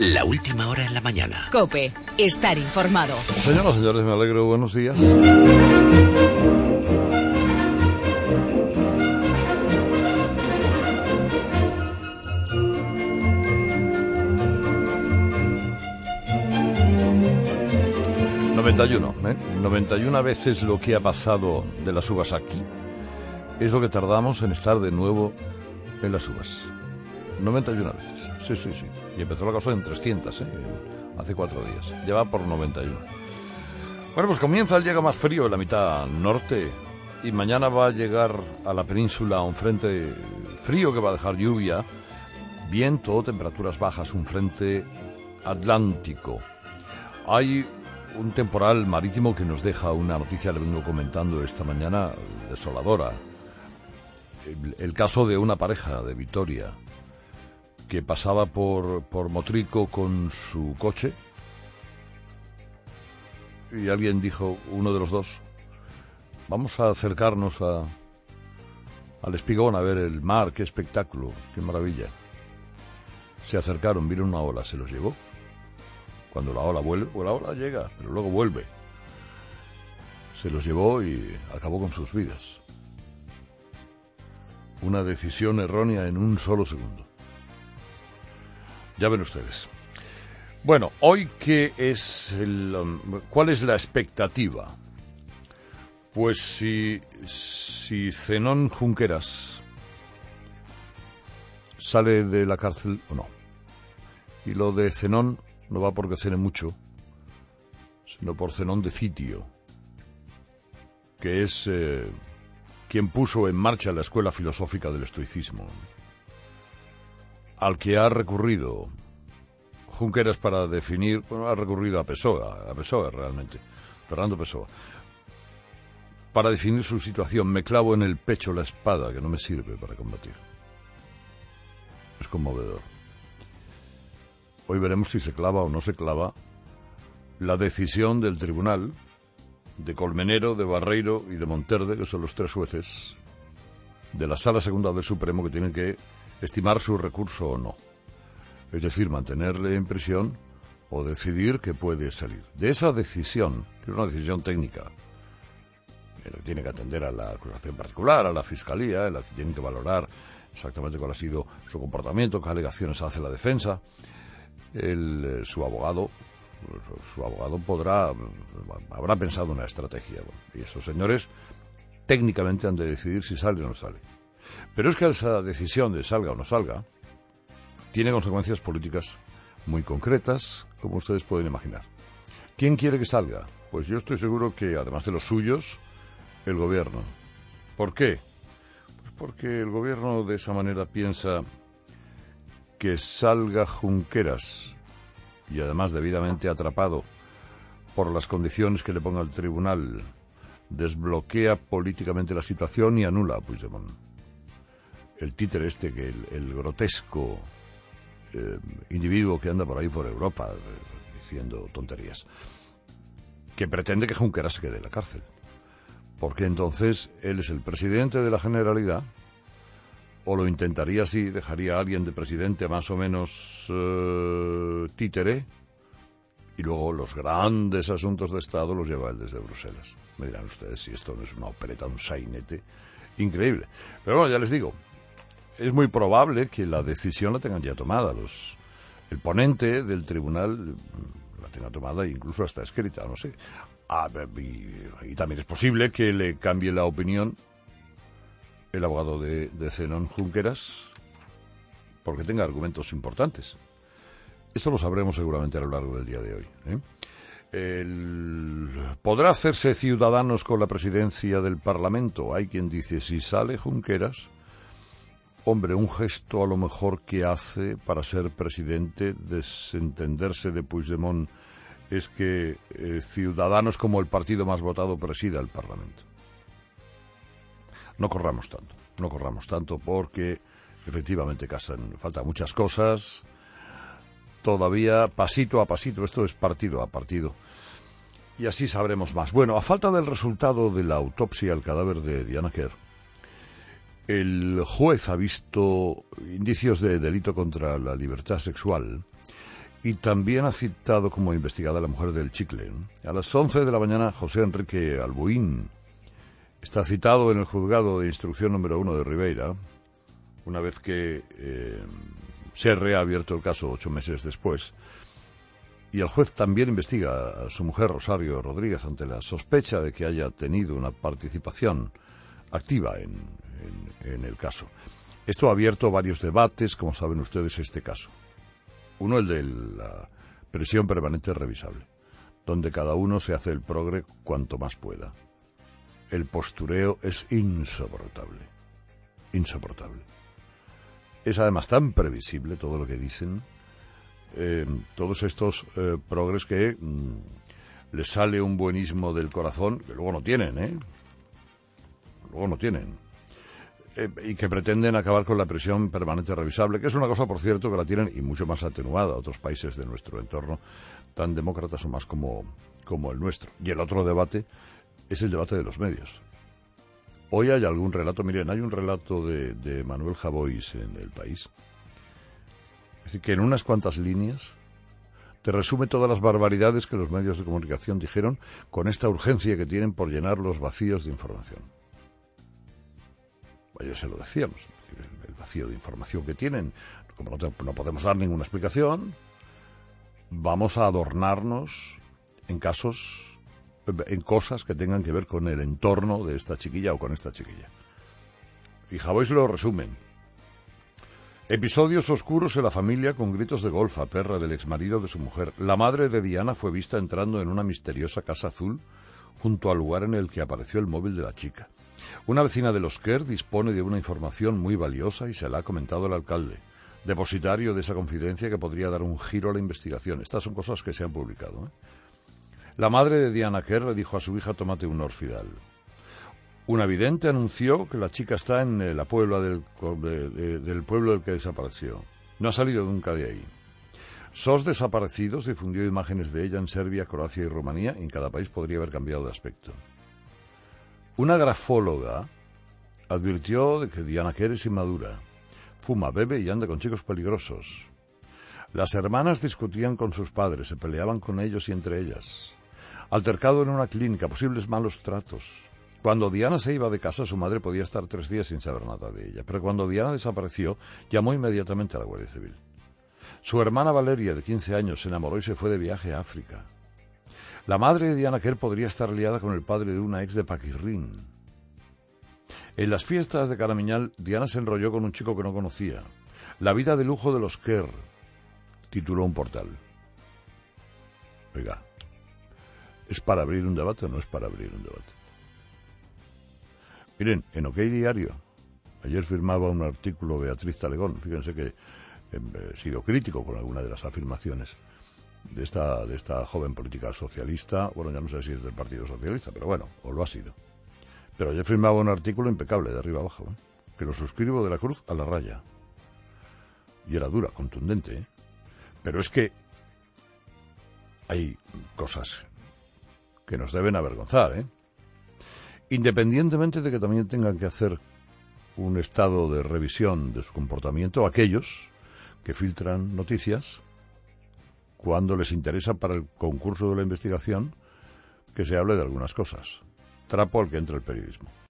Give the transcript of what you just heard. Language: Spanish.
La última hora en la mañana. COPE. Estar informado. Señoras y señores, me alegro. Buenos días. ¿eh? 91 veces lo que ha pasado de las uvas aquí es lo que tardamos en estar de nuevo en las uvas. 91 veces. Sí. Y empezó la cosa en 300, hace 4 días. Ya va por 91. Bueno, pues comienza el llega más frío en la mitad norte y mañana va a llegar a la península un frente frío que va a dejar lluvia, viento, temperaturas bajas, un frente atlántico. Hay un temporal marítimo que nos deja una noticia, le vengo comentando esta mañana, desoladora. El caso de una pareja de Vitoria que pasaba por Motrico con su coche y alguien dijo, uno de los dos, vamos a acercarnos al espigón a ver el mar, qué espectáculo, qué maravilla. Se acercaron, vieron una ola, se los llevó. Cuando la ola vuelve, pues la ola llega, pero luego vuelve. Se los llevó y acabó con sus vidas. Una decisión errónea en un solo segundo. Ya ven ustedes. Bueno, hoy ¿cuál es la expectativa? Pues si Zenón Junqueras sale de la cárcel o no. Y lo de Zenón no va porque cene mucho, sino por Zenón de Citio, que es quien puso en marcha la escuela filosófica del estoicismo, al que ha recurrido Junqueras para definir, ha recurrido a Pessoa realmente, Fernando Pessoa, para definir su situación. Me clavo en el pecho la espada que no me sirve para combatir. Es conmovedor. Hoy veremos si se clava o no se clava la decisión del tribunal de Colmenero, de Barreiro y de Monterde, que son los 3 jueces de la Sala Segunda del Supremo que tienen que estimar su recurso o no. Es decir, mantenerle en prisión o decidir que puede salir. De esa decisión, que es una decisión técnica, que tiene que atender a la acusación particular, a la fiscalía, en la que tienen que valorar exactamente cuál ha sido su comportamiento, qué alegaciones hace la defensa. Su abogado habrá pensado una estrategia. Y esos señores técnicamente han de decidir si sale o no sale. Pero es que esa decisión de salga o no salga tiene consecuencias políticas muy concretas, como ustedes pueden imaginar. ¿Quién quiere que salga? Pues yo estoy seguro que, además de los suyos, el gobierno. ¿Por qué? Pues porque el gobierno de esa manera piensa que salga Junqueras, y además debidamente atrapado por las condiciones que le ponga el tribunal, desbloquea políticamente la situación y anula a Puigdemont. El títere que el grotesco individuo que anda por ahí por Europa diciendo tonterías, que pretende que Junqueras se quede en la cárcel, porque entonces él es el presidente de la Generalidad, o lo intentaría así, dejaría a alguien de presidente más o menos títere, y luego los grandes asuntos de Estado los lleva él desde Bruselas. Me dirán ustedes si esto no es una opereta, un sainete increíble. Pero bueno, ya les digo, es muy probable que la decisión la tengan ya tomada. El ponente del tribunal la tenga tomada e incluso hasta escrita, no sé. Y también es posible que le cambie la opinión el abogado de Zenón Junqueras, porque tenga argumentos importantes. Esto lo sabremos seguramente a lo largo del día de hoy. ¿Podrá hacerse Ciudadanos con la presidencia del Parlamento? Hay quien dice, si sale Junqueras, hombre, un gesto a lo mejor que hace para ser presidente, desentenderse de Puigdemont, es que Ciudadanos, como el partido más votado, presida el Parlamento. No corramos tanto porque efectivamente faltan muchas cosas, todavía pasito a pasito, esto es partido a partido, y así sabremos más. Bueno, a falta del resultado de la autopsia al cadáver de Diana Quer, el juez ha visto indicios de delito contra la libertad sexual y también ha citado como investigada a la mujer del chicle. A las 11 de la mañana, José Enrique Albuín está citado en el juzgado de instrucción número 1 de Ribeira, una vez que se ha reabierto el caso 8 meses después. Y el juez también investiga a su mujer, Rosario Rodríguez, ante la sospecha de que haya tenido una participación activa en el caso. Esto ha abierto varios debates, como saben ustedes, este caso. Uno, el de la prisión permanente revisable, donde cada uno se hace el progre cuanto más pueda. El postureo es insoportable. Insoportable. Es además tan previsible todo lo que dicen, todos estos progres que les sale un buenismo del corazón, que luego no tienen, luego no tienen, y que pretenden acabar con la prisión permanente revisable, que es una cosa, por cierto, que la tienen y mucho más atenuada otros países de nuestro entorno, tan demócratas o más como el nuestro. Y el otro debate es el debate de los medios. Hoy hay algún relato, miren, hay un relato de Manuel Javois en El País, es decir, que en unas cuantas líneas te resume todas las barbaridades que los medios de comunicación dijeron con esta urgencia que tienen por llenar los vacíos de información. Ya se lo decíamos, es decir, el vacío de información que tienen, como no podemos dar ninguna explicación, vamos a adornarnos en cosas que tengan que ver con el entorno de esta chiquilla o con esta chiquilla. Y Javois lo resumen. Episodios oscuros en la familia con gritos de golfa, perra del exmarido de su mujer. La madre de Diana fue vista entrando en una misteriosa casa azul junto al lugar en el que apareció el móvil de la chica. Una vecina de Los Quer dispone de una información muy valiosa y se la ha comentado al alcalde, depositario de esa confidencia que podría dar un giro a la investigación. Estas son cosas que se han publicado. La madre de Diana Quer le dijo a su hija: tómate un Orfidal. Una vidente anunció que la chica está en la Puebla del pueblo del que desapareció. No ha salido nunca de ahí. SOS Desaparecidos difundió imágenes de ella en Serbia, Croacia y Rumanía, y en cada país podría haber cambiado de aspecto. Una grafóloga advirtió de que Diana Quer es inmadura, fuma, bebe y anda con chicos peligrosos. Las hermanas discutían con sus padres, se peleaban con ellos y entre ellas. Altercado en una clínica, posibles malos tratos. Cuando Diana se iba de casa, su madre podía estar 3 días sin saber nada de ella, pero cuando Diana desapareció, llamó inmediatamente a la Guardia Civil. Su hermana Valeria, de 15 años, se enamoró y se fue de viaje a África. La madre de Diana Quer podría estar liada con el padre de una ex de Paquirrín. En las fiestas de Caramiñal, Diana se enrolló con un chico que no conocía. La vida de lujo de los Quer, tituló un portal. Oiga, ¿es para abrir un debate o no es para abrir un debate? Miren, en OK Diario, ayer firmaba un artículo Beatriz Talegón. Fíjense que he sido crítico con alguna de las afirmaciones de esta joven política socialista. Bueno, ya no sé si es del Partido Socialista, pero bueno, o lo ha sido. Pero ayer firmaba un artículo impecable, de arriba abajo, que lo suscribo de la cruz a la raya. Y era dura, contundente, Pero es que hay cosas que nos deben avergonzar, Independientemente de que también tengan que hacer un estado de revisión de su comportamiento aquellos que filtran noticias cuando les interesa para el concurso de la investigación que se hable de algunas cosas. Trapo al que entra el periodismo.